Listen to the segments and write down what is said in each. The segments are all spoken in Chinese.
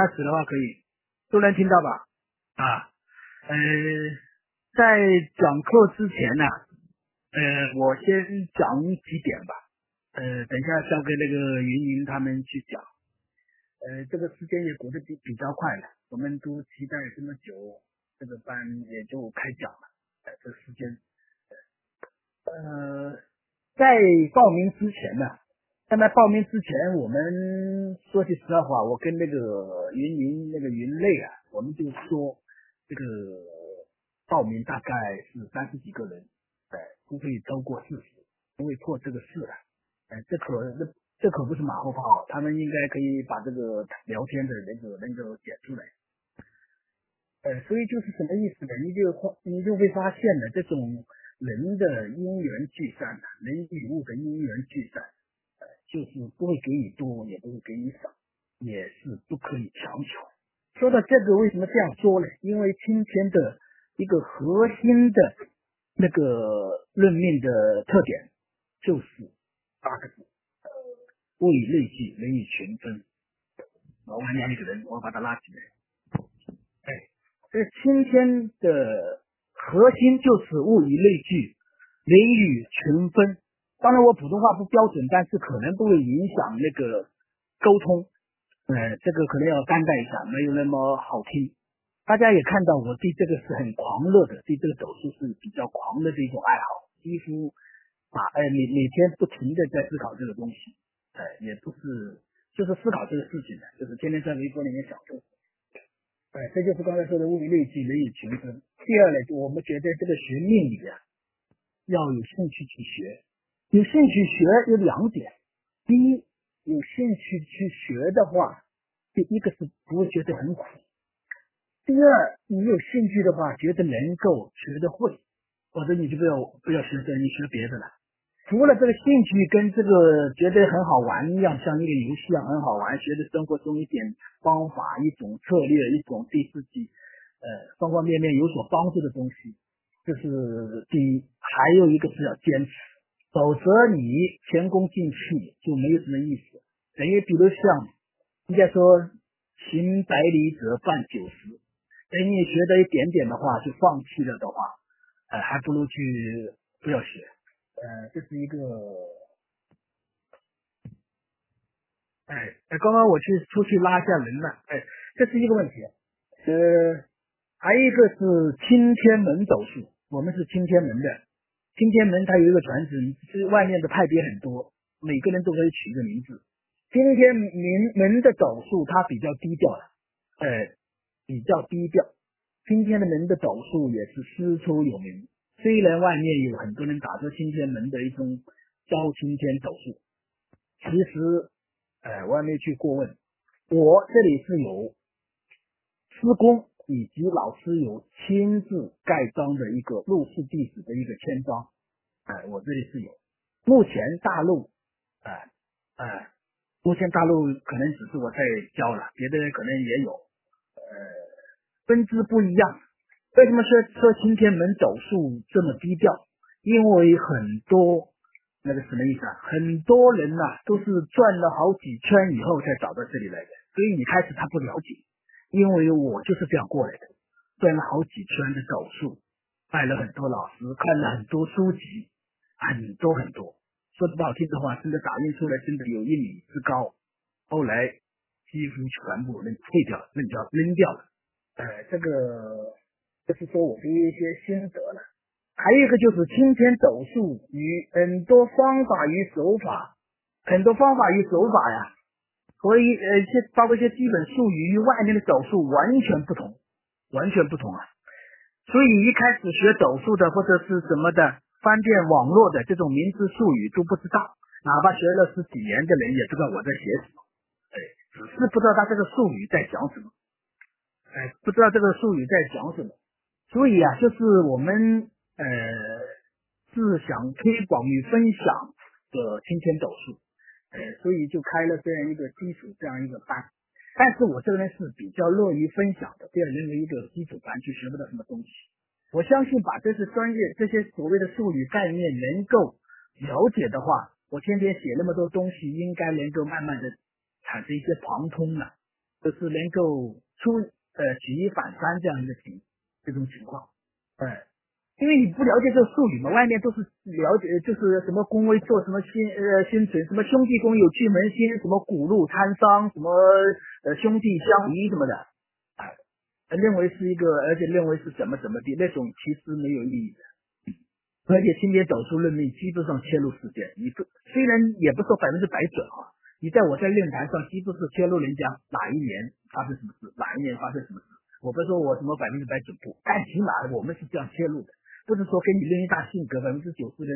开始的话可以，都能听到吧？啊，呃，在讲课之前呢，我先讲几点吧。等一下交给那个云云他们去讲。这个时间也过得比较快了，我们都期待这么久，这个班也就开讲了。这时间，在报名之前呢，在报名之前，我们说句实在话，我跟那个云那个云类啊，我们就说这个报名大概是30几个人，不会超过40，不会破这个4了。这可不是马后炮，他们应该可以把这个聊天的能够剪出来。所以就是什么意思呢？你就会发现呢，这种人的因缘聚散，人与物的因缘聚散，就是不会给你多，也不会给你少，也是不可以强求。说到这个，为什么这样说呢？因为今天的一个核心的那个论命的特点就是8个字：物以类聚，人以群分。我玩两个人，我把他拉起来。这今天的核心就是物以类聚，人以群分。当然我普通话不标准，但是可能不会影响那个沟通。这个可能要担待一下，没有那么好听。大家也看到我对这个是很狂热的，对这个斗数是比较狂热的一种爱好，几乎每天不停的在思考这个东西。也不是就是思考这个事情的，就是天天在微博里面享受。这就是刚才说的物以类聚，人以群分。第二呢，就我们觉得这个学命理啊，要有兴趣去学。有兴趣学有2点：第一，有兴趣去学的话，第一个是不会觉得很苦；第二，你有兴趣的话，觉得能够学得会，否则你就不要学这，你学别的了。除了这个兴趣跟这个觉得很好玩一样，像一个游戏一样很好玩，学的生活中一点方法、一种策略、一种对自己方方面面有所帮助的东西，这是第一。还有一个是要坚持，否则你前功尽弃就没有什么意思。等于比如像人家说行百里者半九十，等你学到一点点的话就放弃了的话，还不如不要学。这是一个，刚刚我出去拉下人了，这是一个问题。还有一个是青天门斗数，我们是青天门的，青天门它有一个传承，是外面的派别很多，每个人都可以取一个名字。青天门的斗数它比较低调了，比较低调。青天的门的斗数也是师出有名。虽然外面有很多人打着青天门的一种教青天斗数，其实我还没去过问。我这里是有师公以及老师有亲自盖章的一个入室弟子的一个签章，我这里是有。目前大陆可能只是我在教了，别的人可能也有，分支不一样。为什么说青天门斗数这么低调？因为很多那个什么意思啊？很多人都是转了好几圈以后才找到这里来的，所以你开始他不了解，因为我就是这样过来的，转了好几圈的斗数，拜了很多老师，看了很多书籍，很多很多。说的不好听的话，真的打印出来真的有1米之高，后来几乎全部扔掉了。这个就是说我的一些心得了。还有一个就是青天斗数与很多方法与手法呀，和包括一些基本术语与外面的斗数完全不同啊。所以一开始学斗数的或者是什么的翻遍网络的这种名词术语都不知道，哪怕学了10几年的人也不知道我在写什么，只是不知道他这个术语在讲什么。不知道这个术语在讲什么，所以就是我们是想推广与分享的青天斗数，所以就开了这样一个基础这样一个班。但是我这个人是比较乐于分享的，不要认为一个基础班去学不到什么东西。我相信把这些专业这些所谓的术语概念能够了解的话，我天天写那么多东西，应该能够慢慢的产生一些旁通了。 就是能够举一反三这样一个这种情况。因为你不了解这个术语嘛，外面都是了解，就是什么宫位做什么星存，什么兄弟宫有巨门星，什么古禄贪商，什么兄弟相宜什么的，认为是一个，而且认为是怎么的那种，其实没有意义的。而且今天斗数论命基本上切入事件，你不虽然也不说100%准啊，你在我在论坛上几乎是切入人家哪一年发生什么事，哪一年发生什么事。我不是说我什么100%准不，但起码我们是这样切入的。不是说跟你论一大性格90%人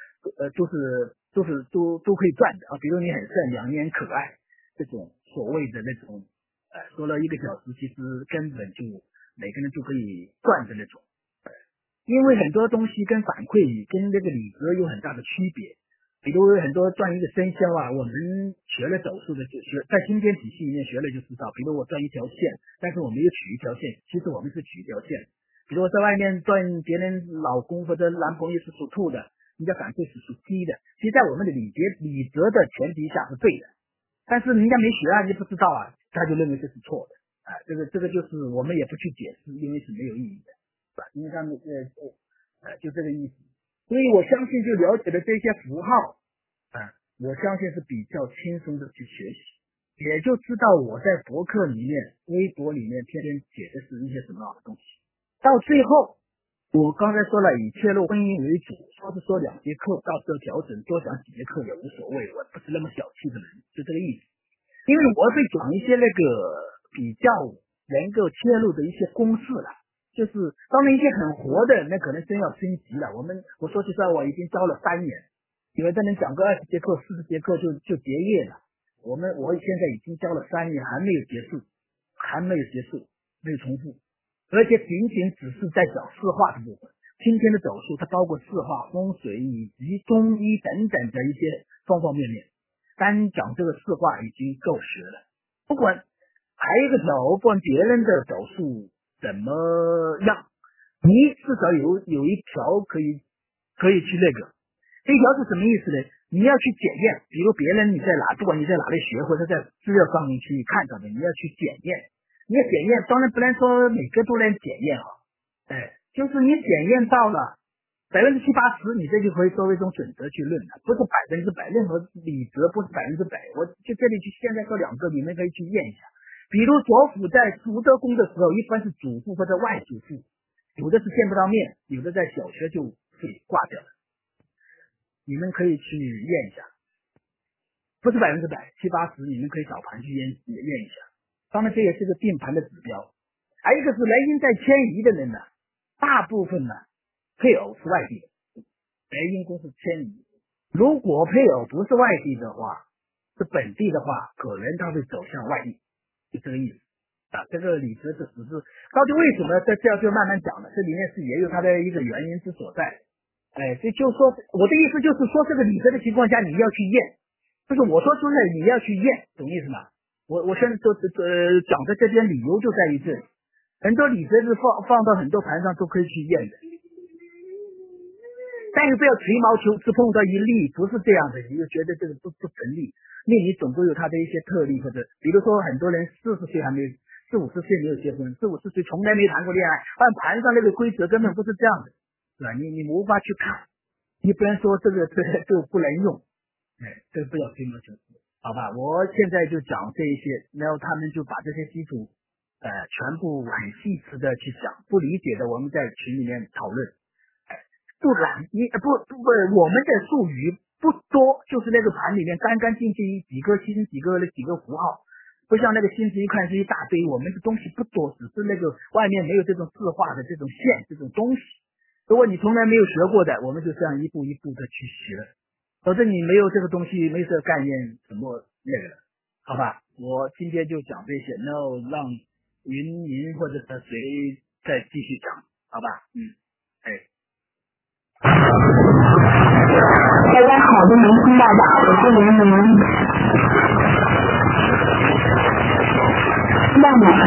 都可以赚的啊。比如你很善良，你很可爱，这种所谓的那种说了1个小时，其实根本就每个人就可以赚的那种。因为很多东西跟反馈跟那个理则有很大的区别。比如很多赚一个生肖啊，我们学了斗数的就学在先天体系里面学了就知道，比如我赚一条线，但是我没有取一条线，其实我们是取一条线。比如我在外面赚别人老公或者男朋友是属兔的，人家反馈是属鸡的，其实在我们的理则的前提下是对的，但是人家没学啊，你不知道啊，他就认为这是错的这个就是我们也不去解释，因为是没有意义的，是吧？因为他们就这个意思。所以我相信就了解了这些符号我相信是比较轻松的去学习，也就知道我在博客里面微博里面天天解的是一些什么样的东西。到最后我刚才说了，以切入婚姻为主，说是说2节课，到时候调整多讲几节课也无所谓，我不是那么小气的人，就这个意思。因为我会讲一些那个比较能够切入的一些公式了，就是当然一些很活的，那可能真要升级了。我说实在，我已经教了3年，有的人讲个20节课、40节课就结业了。我现在已经教了3年，还没有结束，没有重复。而且仅仅只是在讲四化的部分，今天的斗数它包括四化、风水以及中医等等的一些方方面面，单讲这个四化已经够学了。不管还有一个条，不管别人的斗数怎么样，你至少有一条可以去那个。这一条是什么意思呢？你要去检验，比如别人你在哪，不管你在哪里学或者在资料上面去看到的，你要去检验。你要检验，当然不能说每个都能检验就是你检验到了70%、80%，你这就可以作为一种准则去论了，不是100%，任何理则不是100%。我就这里去现在说2个，你们可以去验一下。比如左辅在福德宫的时候，一般是主父或者外祖父，有的是见不到面，有的在小学就会挂掉了，你们可以去验一下，不是100%，70%、80%，你们可以找盘去验一下。当然这也是个定盘的指标。还有一个是来阴在迁移的人呢，大部分呢配偶是外地的，来阴宫是迁移。如果配偶不是外地的话，是本地的话，可能他会走向外地，就这个意思这个理则这只是到底为什么这要就慢慢讲了，这里面是也有它的一个原因之所在。这就说我的意思就是说，这个理则的情况下你要去验，就是我说出来你要去验，懂意思吗？我现在讲的这边理由就在于这里，很多理则是放到很多盘上都可以去验的，但是不要吹毛求疵，碰到一例不是这样的，你就觉得这个不成立。那你总归有它的一些特例，或者比如说很多人40岁还没40-50岁没有结婚，40-50岁从来没谈过恋爱，按盘上那个规则根本不是这样的，是吧？你无法去看，你不能说这个就不能用，这个不要吹毛求疵。好吧，我现在就讲这一些，然后他们就把这些基础全部很细致的去讲，不理解的我们在群里面讨论。不然我们的术语不多，就是那个盘里面干干净净几个星几个符号，不像那个星子一看是一大堆，我们的东西不多，只是那个外面没有这种字画的这种线这种东西。如果你从来没有学过的，我们就这样一步一步的去学，否则你没有这个东西，没有这个概念，什么那个的，好吧？我今天就讲这些，然后让云或者是谁再继续讲，好吧？ 大家好，都没听到吧？我是云云，听到吗？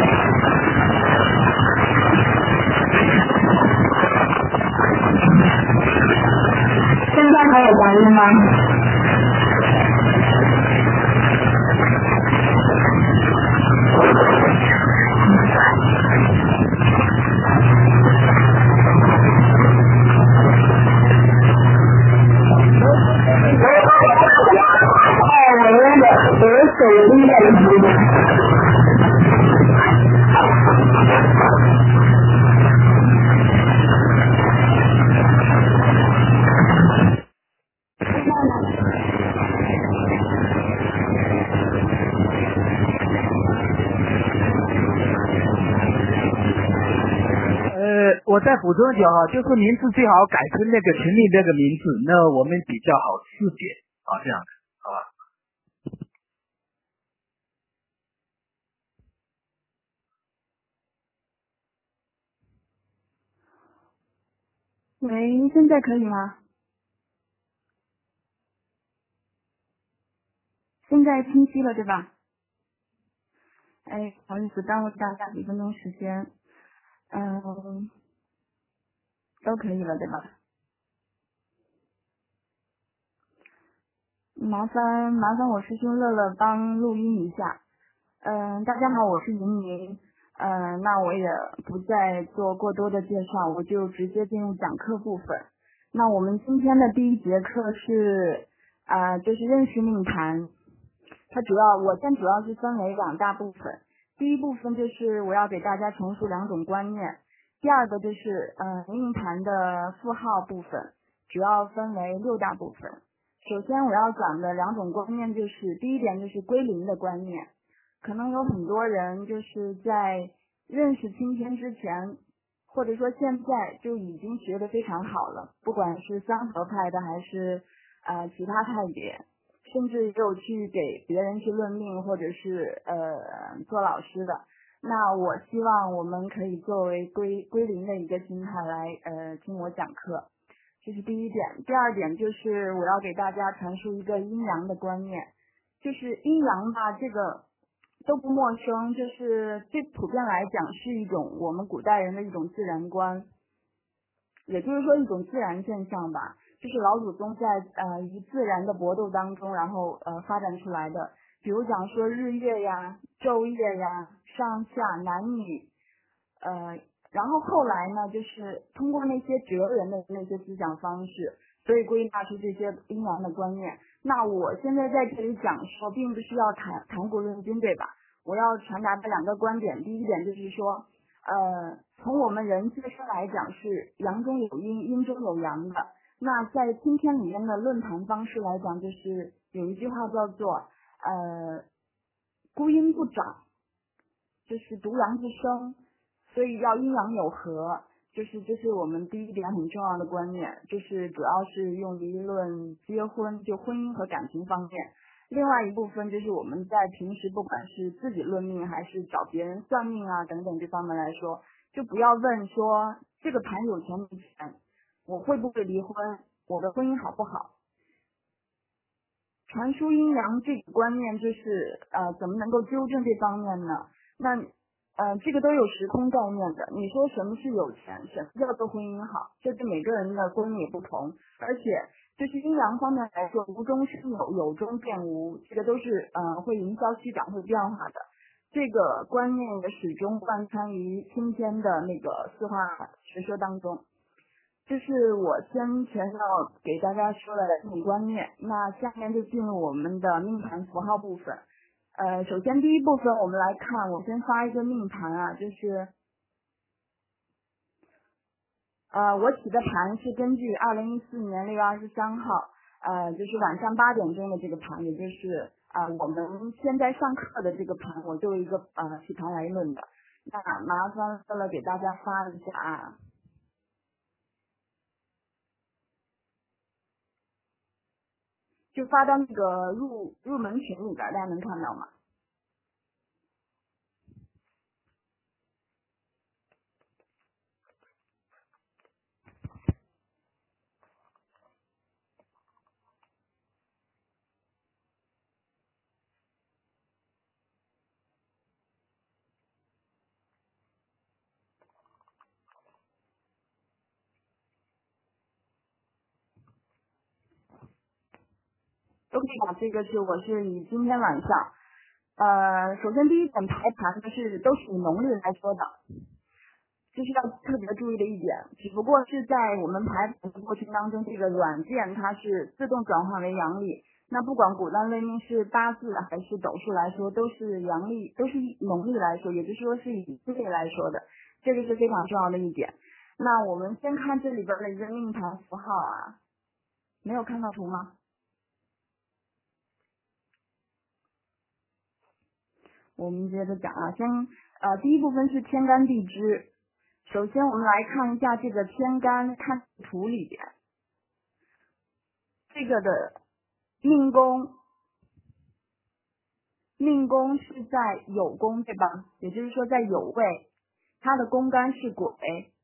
现在还有杂音吗？ 我再补充一点哈，就是名字最好改成那个群里那个名字，那我们比较好识别啊，这样的，好吧？ 喂，现在可以吗？现在清晰了对吧？哎，不好意思，耽误大家几分钟时间。都可以了对吧？麻烦我师兄乐乐帮录音一下。大家好，我是莹莹。那我也不再做过多的介绍，我就直接进入讲课部分。那我们今天的第一节课是就是认识命盘。我先主要是分为两大部分。第一部分就是我要给大家重述两种观念，第二个就是命盘的符号部分，主要分为6大部分。首先我要讲的两种观念就是第一点就是归零的观念。可能有很多人就是在认识今天之前，或者说现在就已经学得非常好了，不管是三合派的还是其他派别，甚至也有去给别人去论命或者是做老师的。那我希望我们可以作为归零的一个心态来听我讲课，这是第一点。第二点就是我要给大家传输一个阴阳的观念，就是阴阳吧，这个都不陌生，就是最普遍来讲是一种我们古代人的一种自然观，也就是说一种自然现象吧，就是老祖宗在与自然的搏斗当中，然后发展出来的。比如讲说日月呀、昼夜呀、上下男女，然后后来呢，就是通过那些哲人的那些思想方式，所以归纳出这些阴阳的观念。那我现在在这里讲说，并不是要谈古论今，对吧？我要传达的两个观点，第一点就是说，从我们人自身来讲是阳中有阴，阴中有阳的。那在今天里面的论坛方式来讲，就是有一句话叫做孤阴不长，就是独阳不生，所以要阴阳有和，就是这是我们第一点很重要的观念，就是主要是用于论结婚，就婚姻和感情方面。另外一部分就是我们在平时不管是自己论命还是找别人算命啊等等这方面来说，就不要问说这个盘有钱没钱，我会不会离婚，我的婚姻好不好。传输阴阳这个观念就是怎么能够纠正这方面呢？那这个都有时空概念的。你说什么是有钱，什么叫做婚姻好，这对每个人的婚姻也不同。而且就是阴阳方面来说，无中生有，有中变无，这个都是会营销虚长会变化的。这个观念也始终贯穿于今天的那个四化学说当中。这是我先前要给大家说的这种观念，那下面就进入我们的命盘符号部分。首先第一部分我们来看，我先发一个命盘啊，就是我起的盘是根据2014年6月23号，就是晚上8点钟的这个盘，也就是我们现在上课的这个盘，我作为一个起盘来论的。那麻烦了给大家发一下啊。就发到那个入门群里边，大家能看到吗？都可以把这个我是以今天晚上，首先第一点排盘都是以农历来说的，这是要特别注意的一点。只不过是在我们排盘的过程当中，这个软件它是自动转换为阳历。那不管古代论命是八字还是斗数来说，都是阳历，都是以农历来说，也就是说是以阴历来说的，这个是非常重要的一点。那我们先看这里边的一个命盘符号啊，没有看到图吗？我们接着讲啊，第一部分是天干地支， 首先我们来看一下这个天干看图里边，这个的命宫是在酉宫，对吧？也就是说在酉位，它的宫干是癸，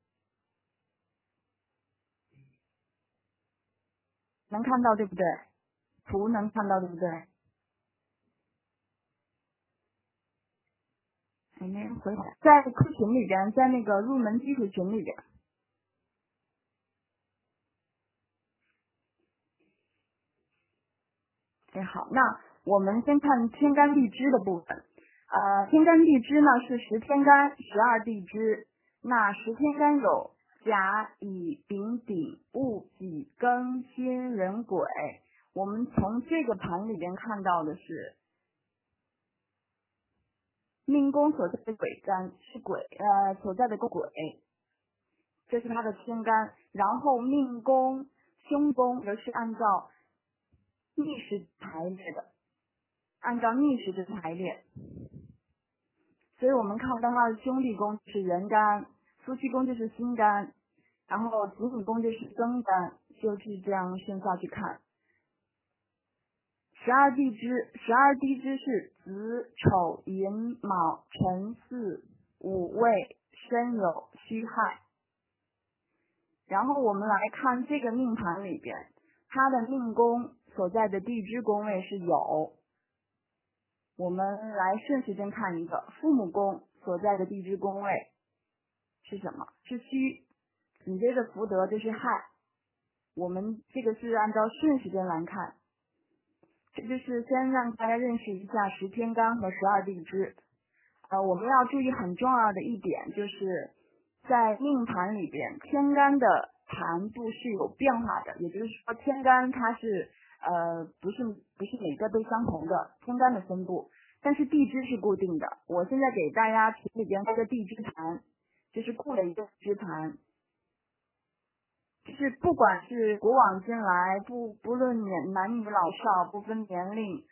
能看到对不对？图能看到对不对？还没人回答，在 Q 群里边，在那个入门基础群里边。好，那我们先看天干地支的部分。天干地支呢是10天干12地支。那10天干有甲、乙、丙、丁、戊、己、庚、辛、壬、癸。我们从这个盘里边看到的是命宫所在的癸干是所在的癸，这是它的天干。然后命宫、凶宫则是按照逆时排列的，排列。所以我们看到它的兄弟宫是壬干，夫妻宫就是辛干，然后子女宫就是庚干，就是这样顺下去看。12地支是子、丑、寅、卯、辰、巳、午、未、申、酉、戌、亥。然后我们来看这个命盘里边，它的命宫所在的地支宫位是酉。我们来顺时针看一个，父母宫所在的地支宫位是什么？是戌，紧接着福德就是亥。我们这个是按照顺时针来看，这就是先让大家认识一下10天干和12地支。我们要注意很重要的一点，就是在命盘里边，天干的盘布是有变化的，也就是说天干它是不是每个都相同的天干的分布，但是地支是固定的。我现在给大家群里边开个地支盘，就是固的一个支盘，就是不管是古往今来，不论男女老少，不分年龄，